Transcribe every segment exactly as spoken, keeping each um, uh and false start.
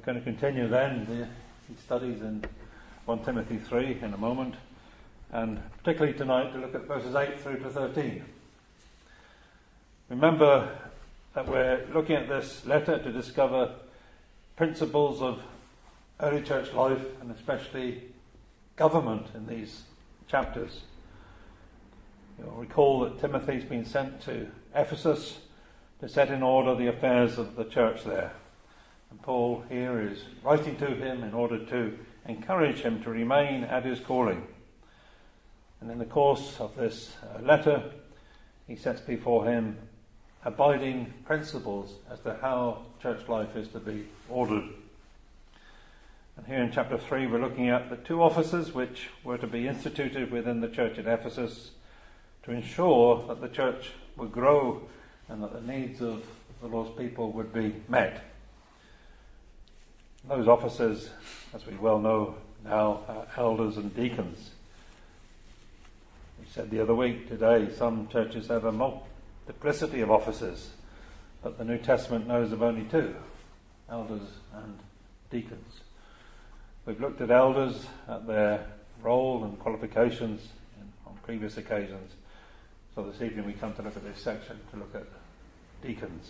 going to continue then the, the studies in First Timothy three in a moment, and particularly tonight to look at verses eight through to thirteen. Remember that we're looking at this letter to discover principles of early church life and especially government in these chapters. You'll recall that Timothy's been sent to Ephesus to set in order the affairs of the church there. And Paul here is writing to him in order to encourage him to remain at his calling. And in the course of this uh, letter, he sets before him abiding principles as to how church life is to be ordered. And here in chapter three, we're looking at the two offices which were to be instituted within the church at Ephesus to ensure that the church would grow and that the needs of the Lord's people would be met. Those offices, as we well know now, are elders and deacons. We said the other week, today, some churches have a multiplicity of offices, but the New Testament knows of only two, elders and deacons. We've looked at elders, at their role and qualifications in, on previous occasions. So this evening we come to look at this section, to look at deacons.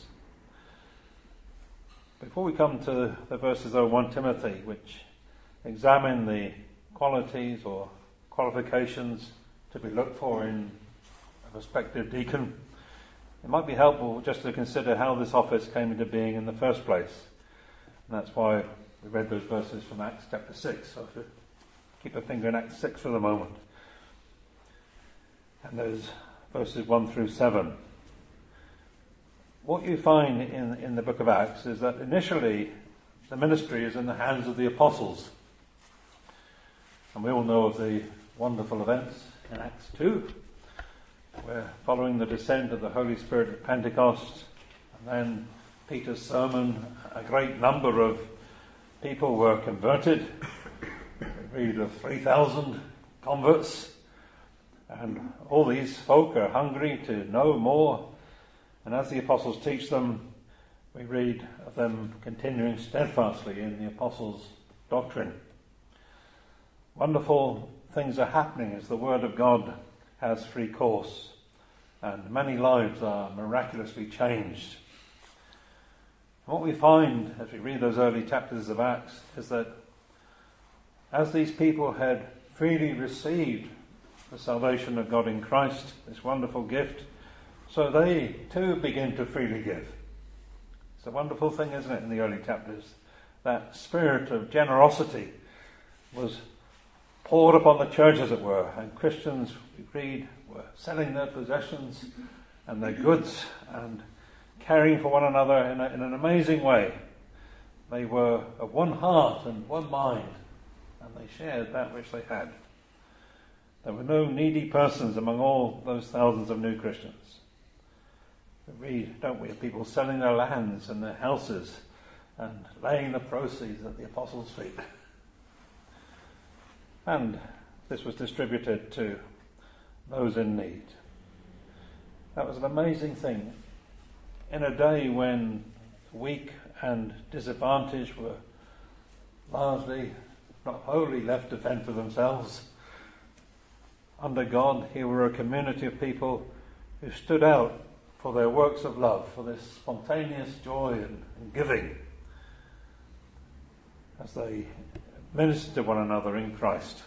Before we come to the verses of First Timothy, which examine the qualities or qualifications to be looked for in a prospective deacon, it might be helpful just to consider how this office came into being in the first place. And that's why we read those verses from Acts chapter six. So if you keep a finger in Acts six for the moment. And those verses one through seven. What you find in, in the book of Acts is that initially the ministry is in the hands of the apostles. And we all know of the wonderful events in Acts two, where following the descent of the Holy Spirit at Pentecost, and then Peter's sermon, a great number of people were converted. We read of three thousand converts. And all these folk are hungry to know more. And as the apostles teach them, we read of them continuing steadfastly in the apostles' doctrine. Wonderful things are happening as the word of God has free course. And many lives are miraculously changed. And what we find as we read those early chapters of Acts is that as these people had freely received the salvation of God in Christ, this wonderful gift, so they too begin to freely give. It's a wonderful thing, isn't it, in the early chapters? That spirit of generosity was poured upon the church, as it were, and Christians, we read, were selling their possessions and their goods and caring for one another in, a, in an amazing way. They were of one heart and one mind, and they shared that which they had. There were no needy persons among all those thousands of new Christians. We read, don't we, of people selling their lands and their houses and laying the proceeds at the apostles' feet. And this was distributed to those in need. That was an amazing thing. In a day when the weak and disadvantaged were largely, not wholly, left to fend for themselves, under God, here were a community of people who stood out for their works of love, for this spontaneous joy and, and giving as they ministered to one another in Christ.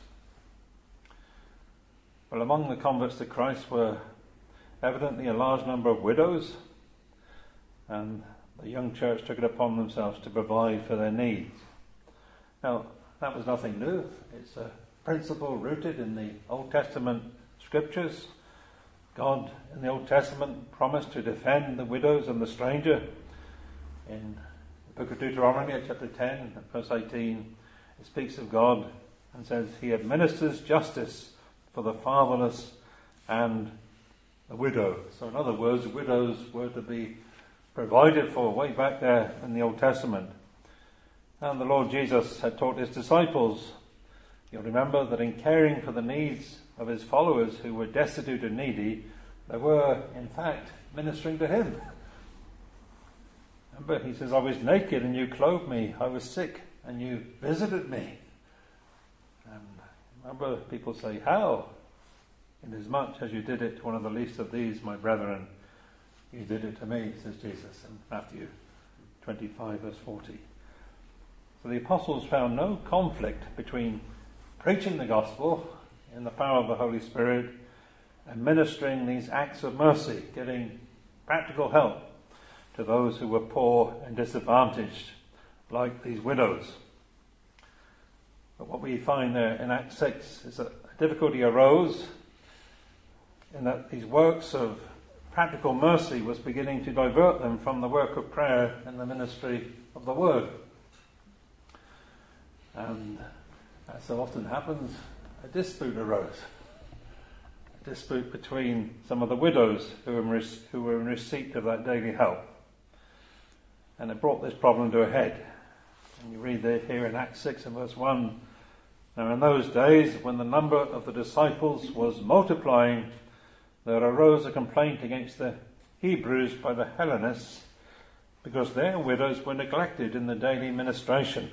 Well, among the converts to Christ were evidently a large number of widows, and the young church took it upon themselves to provide for their needs. Now, that was nothing new. It's a principle rooted in the Old Testament scriptures. God in the Old Testament promised to defend the widows and the stranger. In the book of Deuteronomy, chapter ten, verse eighteen, it speaks of God and says, He administers justice for the fatherless and the widow. So in other words, widows were to be provided for way back there in the Old Testament. And the Lord Jesus had taught his disciples, you'll remember, that in caring for the needs of his followers who were destitute and needy, they were, in fact, ministering to him. Remember, he says, I was naked and you clothed me. I was sick and you visited me. And remember, people say, how? Inasmuch as you did it to one of the least of these, my brethren, you did it to me, says Jesus in Matthew twenty-five, verse forty. So the apostles found no conflict between preaching the gospel in the power of the Holy Spirit and ministering these acts of mercy, giving practical help to those who were poor and disadvantaged, like these widows. But what we find there in Acts six is that a difficulty arose in that these works of practical mercy was beginning to divert them from the work of prayer and the ministry of the word. And as so often happens, a dispute arose. A dispute between some of the widows who were, in re- who were in receipt of that daily help. And it brought this problem to a head. And you read there here in Acts six and verse one, now in those days when the number of the disciples was multiplying, there arose a complaint against the Hebrews by the Hellenists because their widows were neglected in the daily ministration.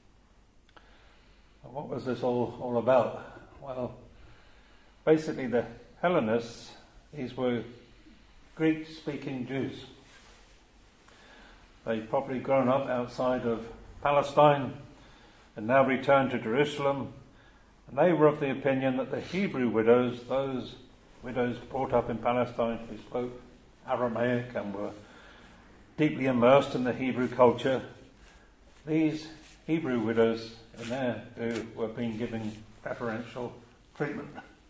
And what was this all, all about? Well, basically the Hellenists, these were Greek-speaking Jews. They'd probably grown up outside of Palestine and now returned to Jerusalem. And they were of the opinion that the Hebrew widows, those widows brought up in Palestine who spoke Aramaic and were deeply immersed in the Hebrew culture, these Hebrew widows in there who were being given preferential treatment.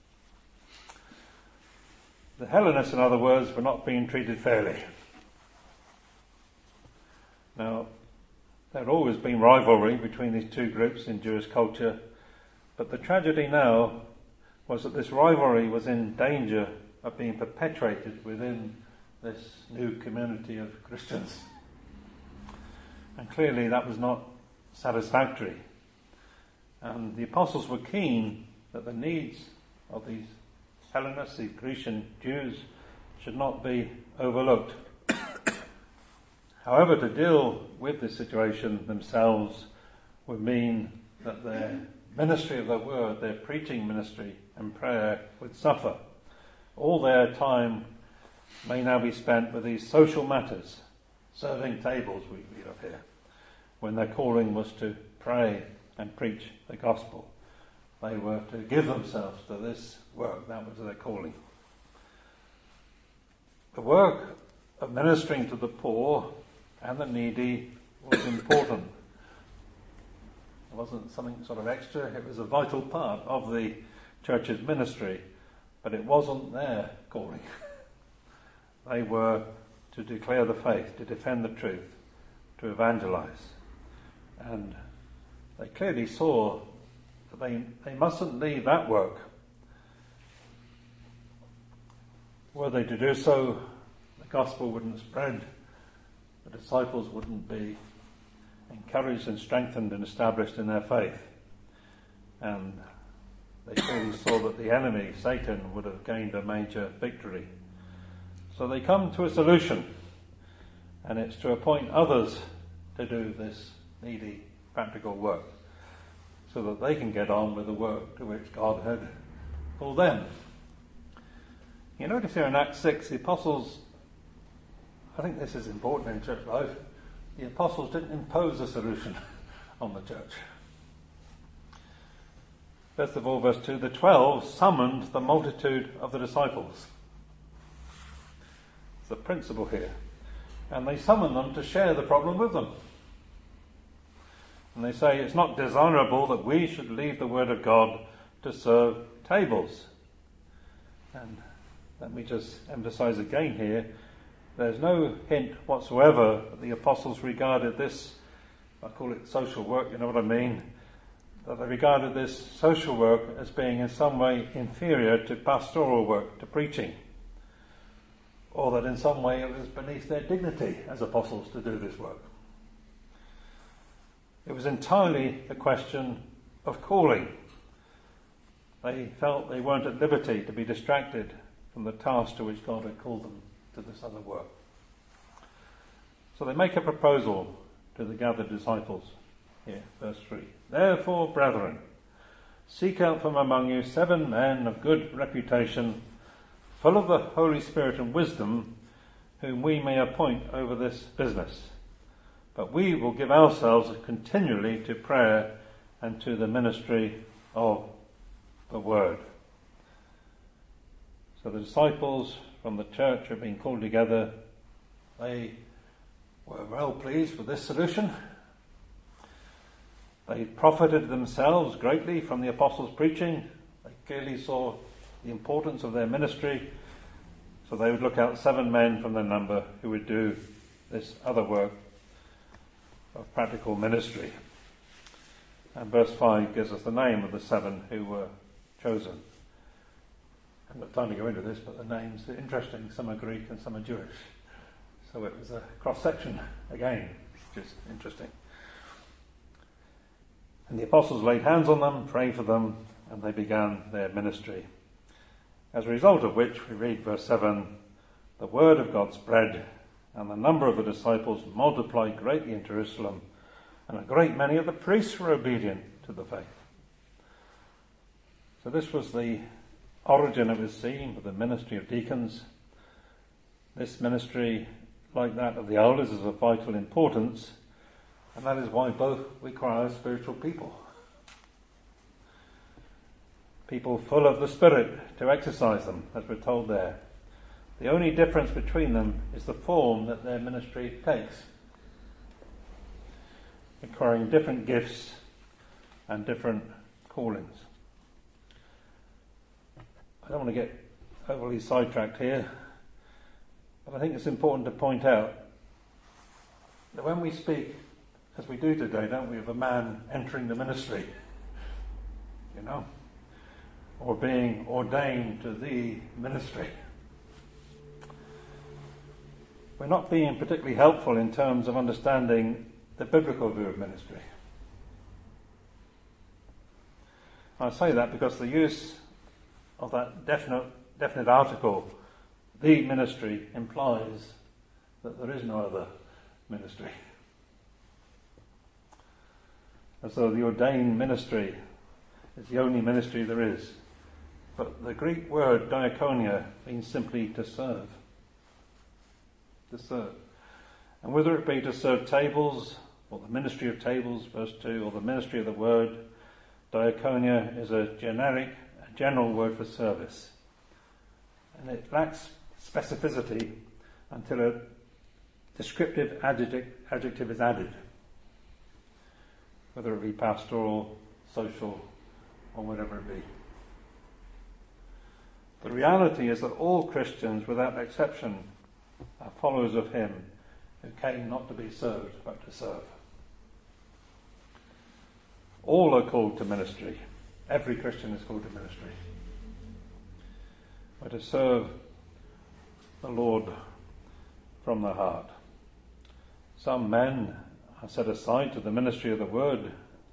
The Hellenists, in other words, were not being treated fairly. Now, there had always been rivalry between these two groups in Jewish culture, but the tragedy now was that this rivalry was in danger of being perpetuated within this new community of Christians. And clearly that was not satisfactory. And the apostles were keen that the needs of these Hellenists, these Grecian Jews, should not be overlooked. However, to deal with this situation themselves would mean that their ministry of the word, their preaching ministry and prayer would suffer. All their time may now be spent with these social matters, serving tables, we read of here, when their calling was to pray and preach the gospel. They were to give themselves to this work. That was their calling. The work of ministering to the poor and the needy was important. It wasn't something sort of extra. It was a vital part of the church's ministry, but it wasn't their calling. They were to declare the faith, to defend the truth, to evangelize. And they clearly saw that they, they mustn't leave that work. Were they to do so, the gospel wouldn't spread, the disciples wouldn't be encouraged and strengthened and established in their faith. And they clearly saw that the enemy, Satan, would have gained a major victory. So they come to a solution, and it's to appoint others to do this needy, practical work, so that they can get on with the work to which God had called them. You notice here in Acts six, the apostles, I think this is important in church life, the apostles didn't impose a solution on the church. First of all, verse two, the twelve summoned the multitude of the disciples. It's the principle here. And they summoned them to share the problem with them. And they say it's not desirable that we should leave the word of God to serve tables. And let me just emphasize again here, there's no hint whatsoever that the apostles regarded this, I call it social work, you know what I mean, that they regarded this social work as being in some way inferior to pastoral work, to preaching, or that in some way it was beneath their dignity as apostles to do this work. It was entirely a question of calling. They felt they weren't at liberty to be distracted from the task to which God had called them to this other work. So they make a proposal to the gathered disciples. Here, verse three. Therefore, brethren, seek out from among you seven men of good reputation, full of the Holy Spirit and wisdom, whom we may appoint over this business. But we will give ourselves continually to prayer and to the ministry of the word. So the disciples from the church are being called together. They were well pleased with this solution. They profited themselves greatly from the apostles' preaching. They clearly saw the importance of their ministry. So they would look out seven men from their number who would do this other work of practical ministry. And verse five gives us the name of the seven who were chosen. I haven't got time to go into this, but the names are interesting. Some are Greek and some are Jewish. So it was a cross-section again, which is interesting. And the apostles laid hands on them, prayed for them, and they began their ministry. As a result of which, we read verse seven, the word of God spread, and the number of the disciples multiplied greatly in Jerusalem, and a great many of the priests were obedient to the faith. So this was the origin of his scene with the ministry of deacons. This ministry, like that of the elders, is of vital importance, and that is why both require spiritual people. People full of the Spirit to exercise them, as we're told there. The only difference between them is the form that their ministry takes, requiring different gifts and different callings. I don't want to get overly sidetracked here, but I think it's important to point out that when we speak, as we do today, don't we, of a man entering the ministry, you know, or being ordained to the ministry, we're not being particularly helpful in terms of understanding the biblical view of ministry. I say that because the use of that definite, definite article, the ministry, implies that there is no other ministry. And so the ordained ministry is the only ministry there is. But the Greek word diakonia means simply to serve. To serve. And whether it be to serve tables, or the ministry of tables, verse two, or the ministry of the word, diakonia is a generic, a general word for service. And it lacks specificity until a descriptive adjective, adjective is added, whether it be pastoral, social, or whatever it be. The reality is that all Christians, without exception, are followers of him who came not to be served, but to serve. All are called to ministry. Every Christian is called to ministry. But to serve the Lord from the heart. Some men are set aside to the ministry of the word.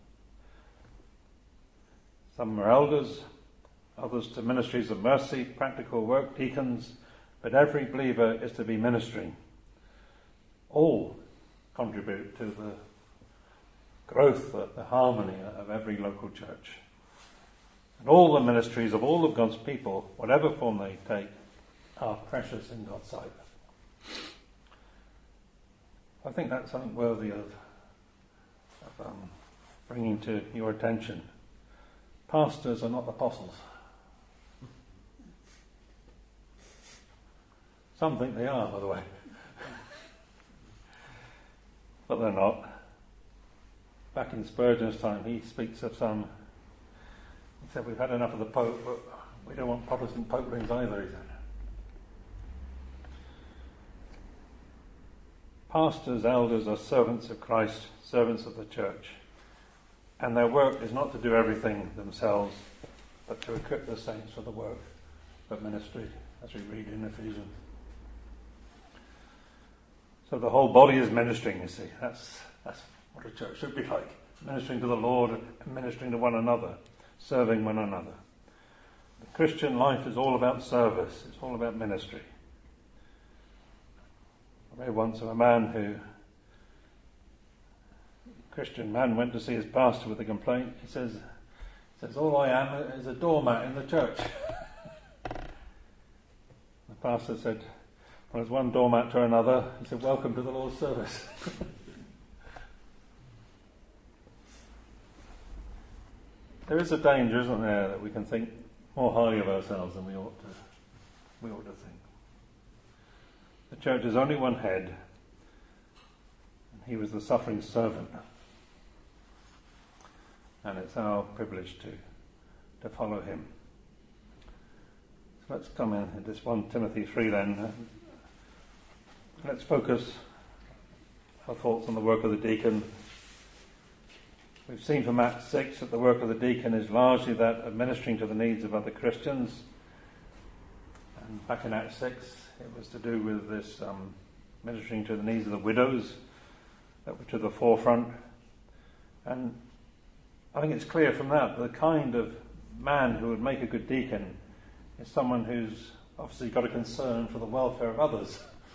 Some are elders, others to ministries of mercy, practical work, deacons, but every believer is to be ministering. All contribute to the growth, the, the harmony of every local church. And all the ministries of all of God's people, whatever form they take, are precious in God's sight. I think that's something worthy of, of um, bringing to your attention. Pastors are not apostles. Some think they are, by the way. But they're not. Back in Spurgeon's time, he speaks of some, he said, we've had enough of the Pope, but we don't want Protestant poperings either, he said. Pastors, elders are servants of Christ, servants of the church. And their work is not to do everything themselves, but to equip the saints for the work of ministry, as we read in Ephesians. So the whole body is ministering, you see. That's, that's what a church should be like. Ministering to the Lord and ministering to one another, serving one another. The Christian life is all about service. It's all about ministry. I read once of a man who Christian man went to see his pastor with a complaint. He says, he says, all I am is a doormat in the church. The pastor said, well, there's one doormat to another. He said, welcome to the Lord's service. There is a danger, isn't there, that we can think more highly of ourselves than we ought to. We ought to think. The church has only one head, and he was the suffering servant. And it's our privilege to, to follow him. So let's come in at this First Timothy three then. Let's focus our thoughts on the work of the deacon. We've seen from Acts six that the work of the deacon is largely that of ministering to the needs of other Christians. And back in Acts six, it was to do with this um, ministering to the needs of the widows that were to the forefront. And I think it's clear from that the kind of man who would make a good deacon is someone who's obviously got a concern for the welfare of others.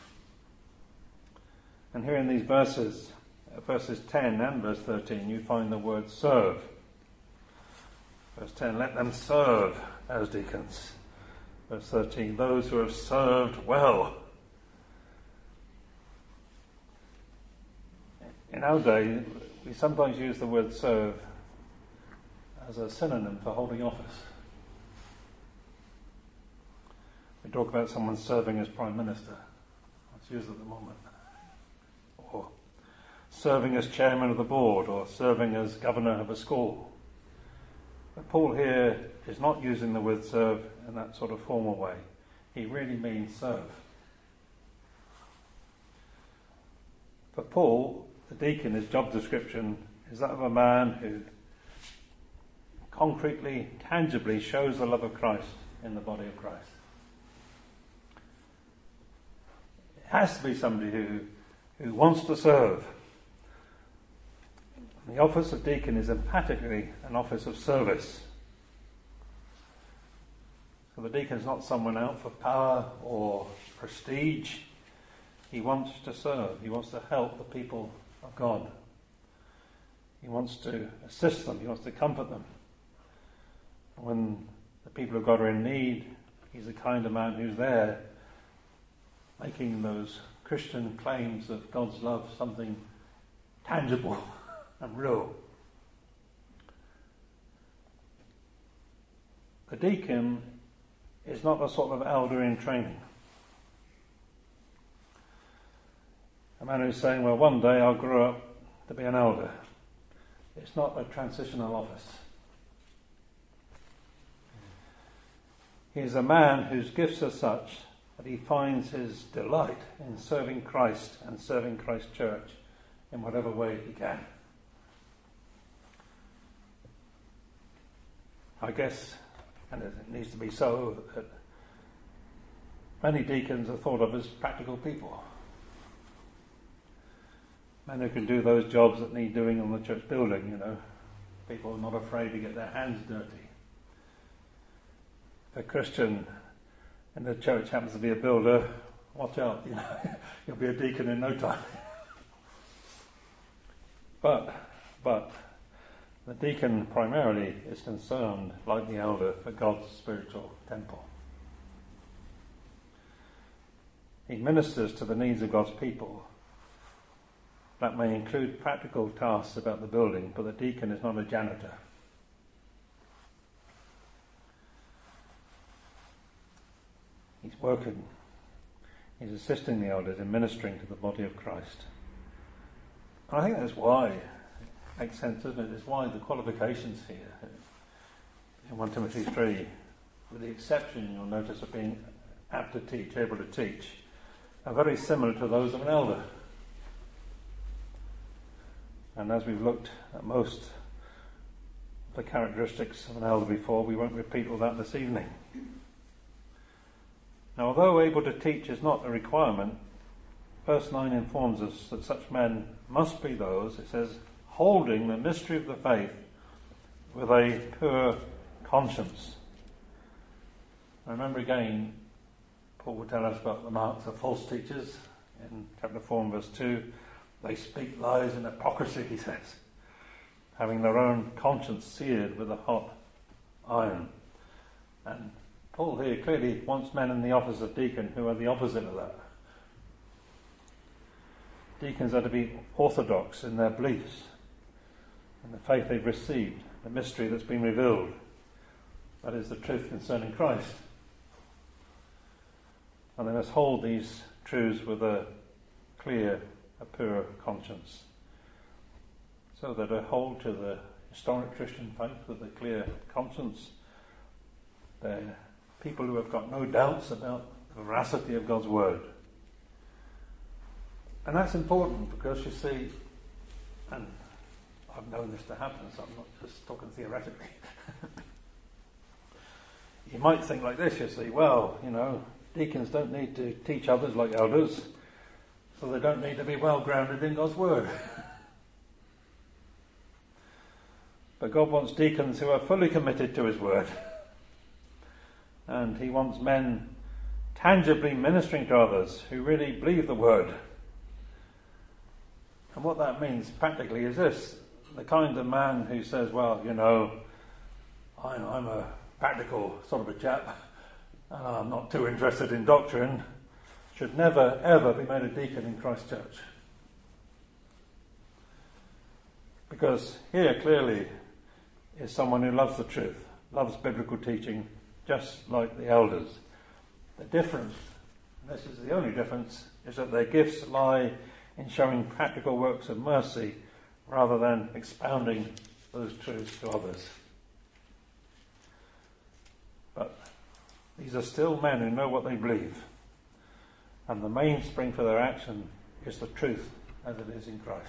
And here in these verses, verses ten and verse thirteen, you find the word serve. Verse ten, let them serve as deacons. Verse thirteen, those who have served well. In our day, we sometimes use the word serve as a synonym for holding office. We talk about someone serving as Prime Minister. That's used at the moment. Or serving as chairman of the board, or serving as governor of a school. But Paul here is not using the word serve in that sort of formal way. He really means serve. For Paul, the deacon, his job description is that of a man who concretely, tangibly shows the love of Christ in the body of Christ. It has to be somebody who, who wants to serve. The office of deacon is emphatically an office of service. So the deacon is not someone out for power or prestige. He wants to serve. He wants to help the people of God. He wants to assist them. He wants to comfort them. When the people of God are in need, he's the kind of man who's there making those Christian claims of God's love something tangible and real. The deacon is not a sort of elder in training. A man who's saying, well, one day I'll grow up to be an elder. It's not a transitional office. He's a man whose gifts are such that he finds his delight in serving Christ and serving Christ's church in whatever way he can. I guess, and it needs to be so, that many deacons are thought of as practical people. Men who can do those jobs that need doing on the church building, you know. People are not afraid to get their hands dirty. If a Christian in the church happens to be a builder, watch out, you know. You'll be a deacon in no time. But, but, the deacon primarily is concerned, like the elder, for God's spiritual temple. He ministers to the needs of God's people. That may include practical tasks about the building, but the deacon is not a janitor. He's working. He's assisting the elders in ministering to the body of Christ. And I think that's why, it makes sense, doesn't it? It's why the qualifications here in First Timothy three, with the exception, you'll notice, of being apt to teach, able to teach, are very similar to those of an elder. And as we've looked at most of the characteristics of an elder before, we won't repeat all that this evening. Now, although able to teach is not a requirement, verse nine informs us that such men must be those, it says, holding the mystery of the faith with a pure conscience. Remember again, Paul will tell us about the marks of false teachers in chapter four and verse two. They speak lies and hypocrisy, he says. having their own conscience seared with a hot iron. And Paul here clearly wants men in the office of deacon who are the opposite of that. Deacons are to be orthodox in their beliefs and the faith they've received, the mystery that's been revealed. That is the truth concerning Christ. And they must hold these truths with a clear, a pure conscience. So that they hold to the historic Christian faith with a clear conscience. They're people who have got no doubts about the veracity of God's word. And that's important because you see, and I've known this to happen, so I'm not just talking theoretically. You might think like this, you see, well, you know, deacons don't need to teach others like elders, so they don't need to be well grounded in God's word. But God wants deacons who are fully committed to his word. And he wants men tangibly ministering to others who really believe the word. And what that means practically is this: the kind of man who says, well, you know, I'm, I'm a practical sort of a chap, and I'm not too interested in doctrine, should never, ever be made a deacon in Christ Church. Because here clearly is someone who loves the truth, loves biblical teaching, just like the elders. The difference, and this is the only difference, is that their gifts lie in showing practical works of mercy rather than expounding those truths to others. But these are still men who know what they believe, and the mainspring for their action is the truth as it is in Christ.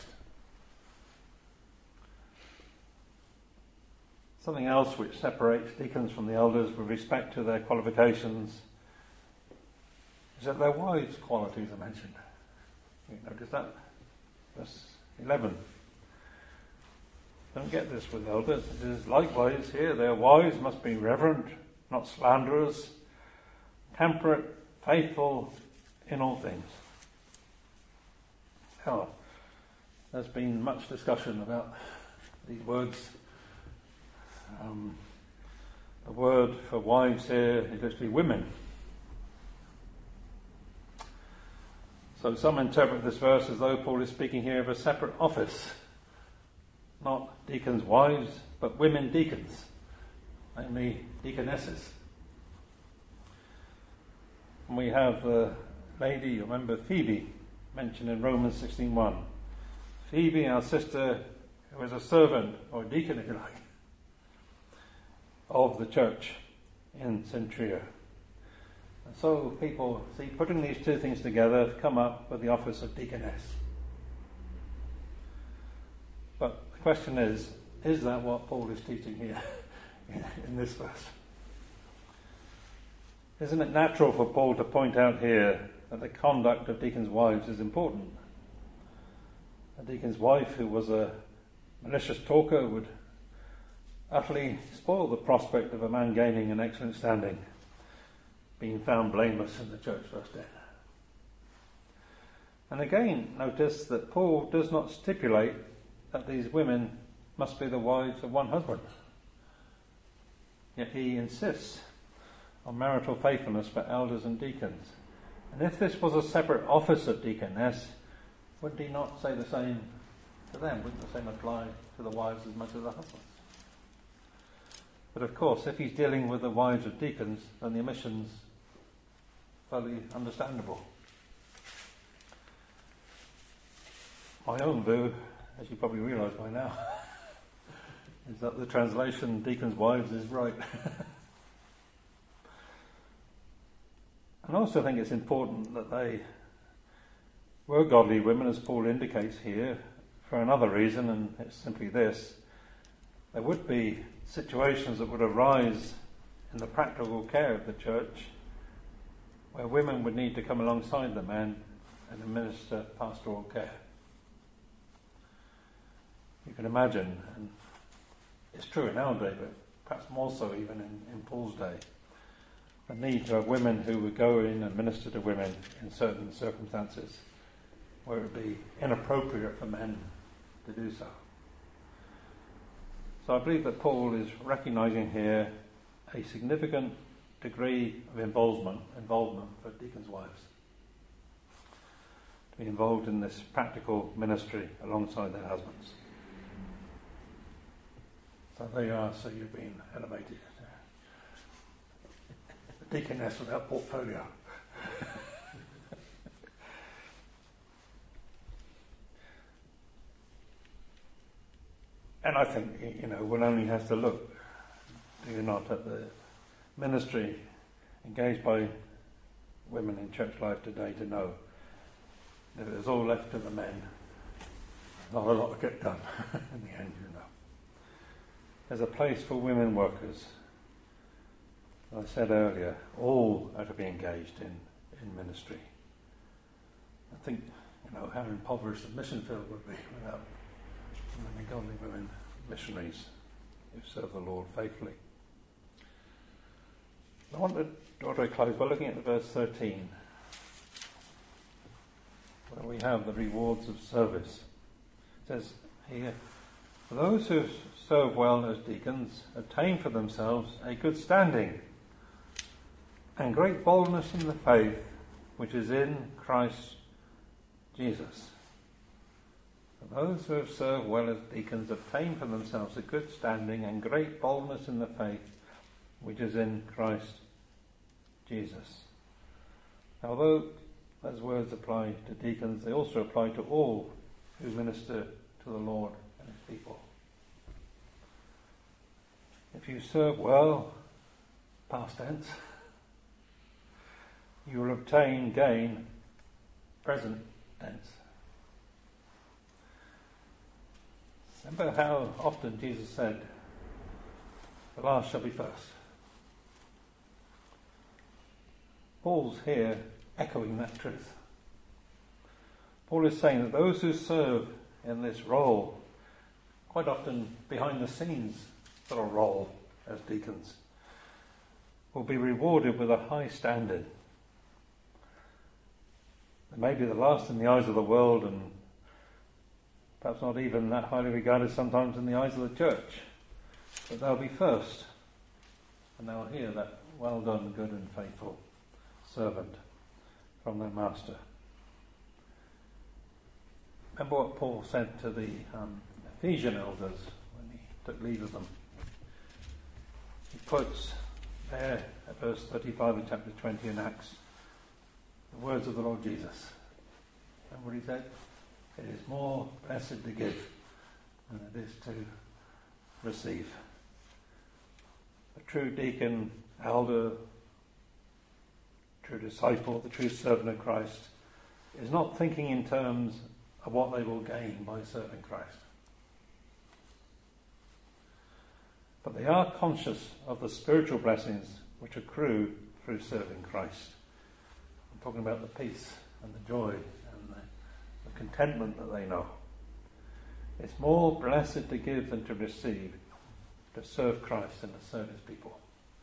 Something else which separates deacons from the elders with respect to their qualifications is that their wives' qualities are mentioned. You notice that? Verse eleven. Don't get this with elders. It is likewise here, their wives must be reverent, not slanderers, temperate, faithful in all things. Now, there's been much discussion about these words. Um, the word for wives here is literally women. So some interpret this verse as though Paul is speaking here of a separate office, not deacons' wives, but women deacons, namely deaconesses. And we have the lady, you remember Phoebe, mentioned in Romans sixteen one. Phoebe, our sister, who is a servant, or a deacon if you like, of the church in Centuria. And so people, see, putting these two things together, come up with the office of deaconess. But the question is, is that what Paul is teaching here in, in this verse? Isn't it natural for Paul to point out here that the conduct of deacons' wives is important? A deacon's wife who was a malicious talker would utterly spoil the prospect of a man gaining an excellent standing, being found blameless in the church first day. And again, notice that Paul does not stipulate that these women must be the wives of one husband. Yet he insists on marital faithfulness for elders and deacons. And if this was a separate office of deaconess, would he not say the same to them? Wouldn't the same apply to the wives as much as the husbands? But of course, if he's dealing with the wives of deacons, then the omission's fairly understandable. My own view, as you probably realise by now, is that the translation deacons' wives is right. And I also think it's important that they were godly women, as Paul indicates here, for another reason, and it's simply this. There would be situations that would arise in the practical care of the church where women would need to come alongside the men and administer pastoral care. You can imagine, and it's true in our day, but perhaps more so even in, in Paul's day, the need to have women who would go in and minister to women in certain circumstances where it would be inappropriate for men to do so. So I believe that Paul is recognizing here a significant degree of involvement, involvement for deacons' wives to be involved in this practical ministry alongside their husbands. So there you are, so you've been elevated. The deaconess without portfolio. And I think, you know, one only has to look, do you not, at the ministry engaged by women in church life today to know that it was all left to the men. Not a lot to get done in the end, you know. There's a place for women workers. As I said earlier, all are to be engaged in, in ministry. I think, you know, how impoverished the mission field would be without many godly women missionaries who serve the Lord faithfully. I want to draw to a close by looking at the verse thirteen, where we have the rewards of service. It says here, "For those who serve well as deacons obtain for themselves a good standing and great boldness in the faith which is in Christ Jesus." For those who have served well as deacons obtain for themselves a good standing and great boldness in the faith which is in Christ Jesus. Although those words apply to deacons, they also apply to all who minister to the Lord and his people. If you serve well, past tense, you will obtain gain, present tense. Remember how often Jesus said, "The last shall be first." Paul's here echoing that truth. Paul is saying that those who serve in this role, quite often behind the scenes sort of role as deacons, will be rewarded with a high standard. They may be the last in the eyes of the world and perhaps not even that highly regarded sometimes in the eyes of the church, but they'll be first, and they'll hear that "well done, good and faithful servant" from their master. Remember what Paul said to the um, Ephesian elders when he took leave of them. He quotes there at verse thirty-five in chapter twenty in Acts the words of the Lord Jesus. Remember what he said? "It is more blessed to give than it is to receive." A true deacon, elder, true disciple, the true servant of Christ is not thinking in terms of what they will gain by serving Christ. But they are conscious of the spiritual blessings which accrue through serving Christ. I'm talking about the peace and the joy and the, the contentment that they know. It's more blessed to give than to receive, to serve Christ and to serve his people.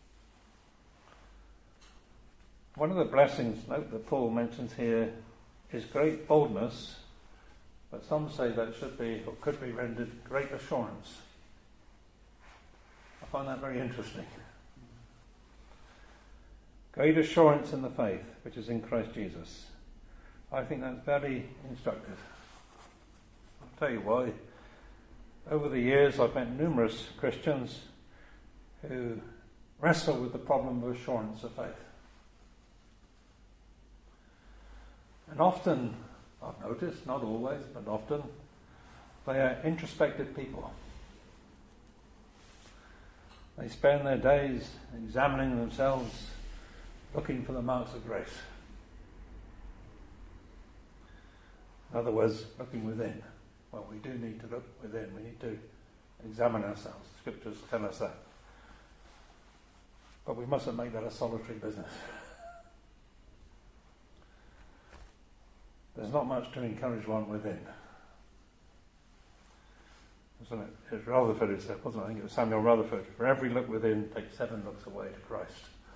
One of the blessings, note, that Paul mentions here is great boldness, but some say that should be or could be rendered great assurance. I find that very interesting. Great assurance in the faith which is in Christ Jesus. I think that's very instructive. I'll tell you why. Over the years I've met numerous Christians who wrestle with the problem of assurance of faith. And often, I've noticed, not always, but often, they are introspective people. They spend their days examining themselves, looking for the marks of grace. In other words, looking within. Well, we do need to look within. We need to examine ourselves. The scriptures tell us that. But we mustn't make that a solitary business. There's not much to encourage one within. Wasn't it? It was Rutherford who said, wasn't it? I think it was Samuel Rutherford. For every look within, take seven looks away to Christ.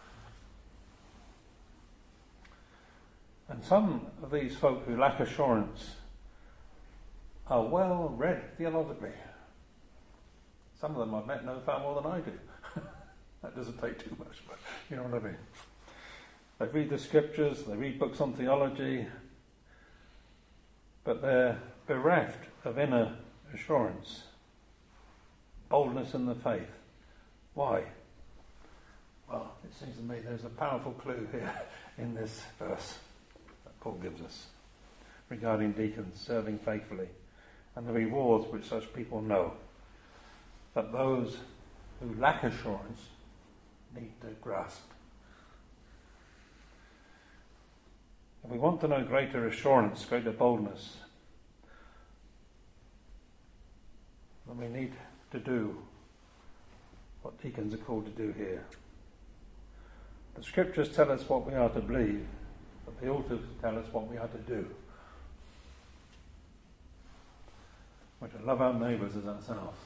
And some of these folk who lack assurance are well read theologically. Some of them I've met know far more than I do. That doesn't take too much, but you know what I mean. They read the scriptures, they read books on theology, but they're bereft of inner assurance, boldness in the faith. Why? Well, it seems to me there's a powerful clue here in this verse that Paul gives us regarding deacons serving faithfully and the rewards which such people know, that those who lack assurance need to grasp. If we want to know greater assurance, greater boldness, then we need to do what deacons are called to do here. The scriptures tell us what we are to believe, but they also tell us what we are to do. We're to love our neighbours as ourselves.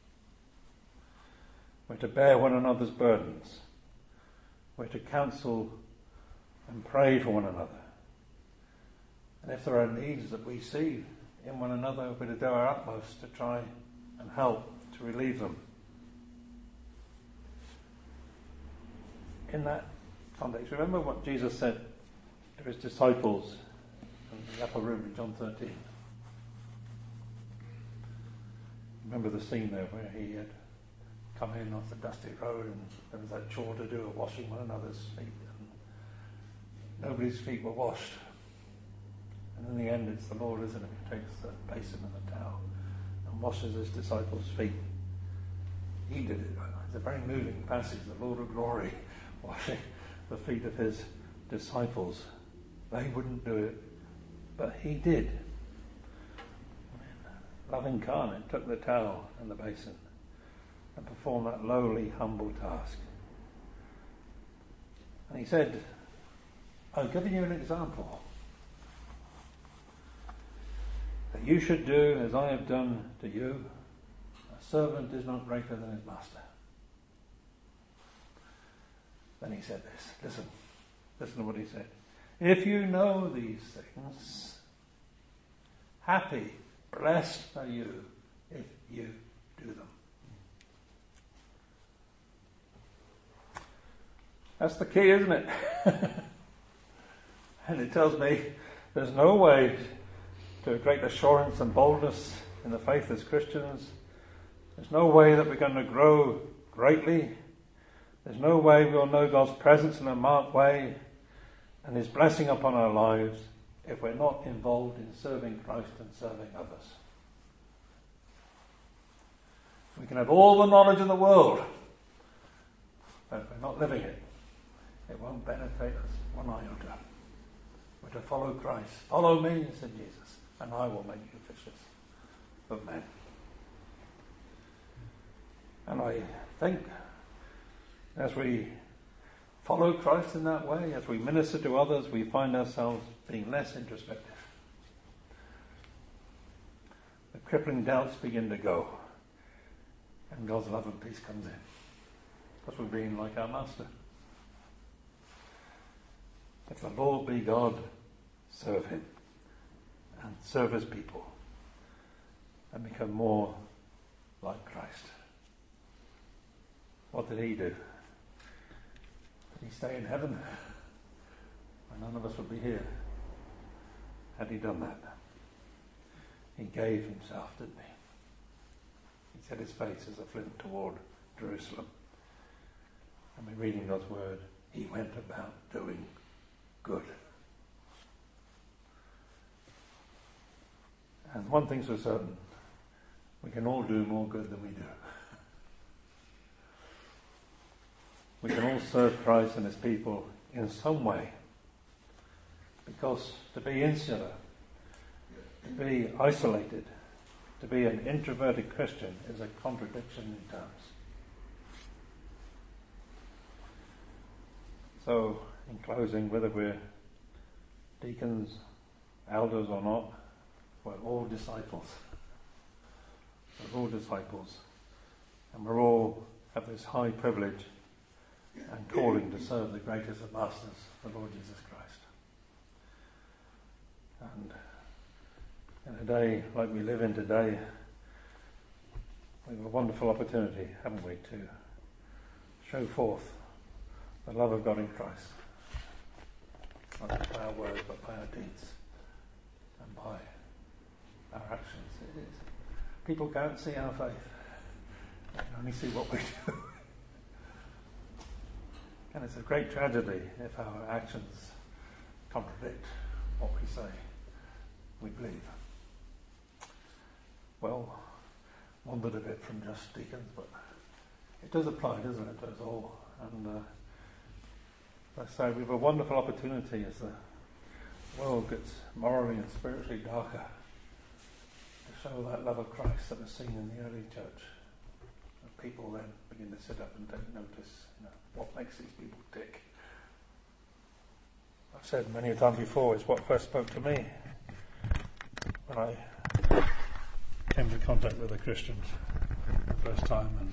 We're to bear one another's burdens. We're to counsel and pray for one another. And if there are needs that we see in one another, we're to do our utmost to try and help to relieve them. In that context, remember what Jesus said to his disciples in the upper room in John thirteen. Remember the scene there where he had come in off the dusty road and there was that chore to do of washing one another's feet. And nobody's feet were washed. And in the end, it's the Lord, isn't it, who takes the basin and the towel and washes his disciples' feet. He did it. It's a very moving passage, the Lord of glory washing the feet of his disciples. They wouldn't do it, but he did. Love incarnate took the towel and the basin and performed that lowly, humble task. And he said, I've given you an example that you should do as I have done to you. A servant is not greater than his master. Then he said this. Listen. Listen to what he said. If you know these things, happy, blessed are you if you do them. That's the key, isn't it? And it tells me there's no way to great assurance and boldness in the faith as Christians. There's no way that we're going to grow greatly. There's no way we'll know God's presence in a marked way and his blessing upon our lives if we're not involved in serving Christ and serving others. We can have all the knowledge in the world, but if we're not living it, it won't benefit us one iota. We're to follow Christ. Follow me, said Jesus, and I will make you fishers of men. And I think as we follow Christ in that way, as we minister to others, we find ourselves being less introspective. The crippling doubts begin to go, and God's love and peace comes in. Because we're being like our Master. If the Lord be God, serve him, and serve his people, and become more like Christ. What did he do? Did he stay in heaven? Well, none of us would be here had he done that. He gave himself, didn't he? He set his face as a flint toward Jerusalem. And we're reading God's word. He went about doing good. And one thing's for certain, we can all do more good than we do. We can all serve Christ and his people in some way. Because to be insular, to be isolated, to be an introverted Christian is a contradiction in terms. So, in closing, whether we're deacons, elders or not, we're all disciples. We're all disciples. And we're all have this high privilege and calling to serve the greatest of masters, the Lord Jesus Christ. And in a day like we live in today, We have a wonderful opportunity, haven't we, to show forth the love of God in Christ. Not just by our words, but by our deeds and by our actions. It is. People can't see our faith. They can only see what we do. And it's a great tragedy if our actions contradict what we say we believe. Well, wandered a bit from just deacons, but it does apply, doesn't it, to us all? And uh, as I say, we have a wonderful opportunity as the world gets morally and spiritually darker to show that love of Christ that was seen in the early church. And people then begin to sit up and take notice, you know, what makes these people tick. I've said many a time before, it's what first spoke to me when I came into contact with the Christians the first time, and